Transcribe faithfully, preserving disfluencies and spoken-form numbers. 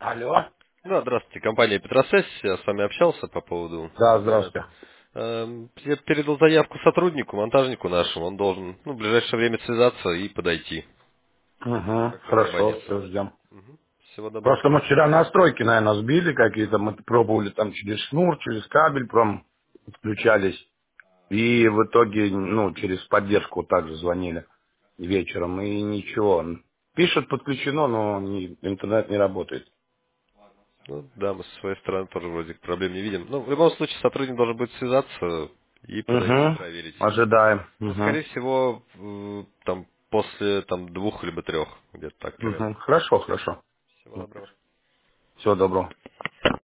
Алло. Да, здравствуйте, компания Петросесс. Я с вами общался по поводу Да, интернета. здравствуйте. Эм, Я передал заявку сотруднику, монтажнику нашему. Он должен ну, в ближайшее время связаться и подойти. Угу, Как только хорошо, абонент все сможет. ждем. Мгм. Всего доброго. Просто мы вчера настройки, наверное, сбили какие-то, мы пробовали там через шнур, через кабель прям включались. И в итоге, ну, через поддержку также звонили вечером, и ничего. Пишет подключено, но не- интернет не работает. Ну, да, мы со своей стороны тоже вроде проблем не видим. Ну, в любом случае, сотрудник должен будет связаться и подойти Угу, проверить. ожидаем. Ну, Угу, скорее всего, э, там после там двух либо трех, где-то так примерно. угу. Хорошо, хорошо. Всего доброго. Всего доброго.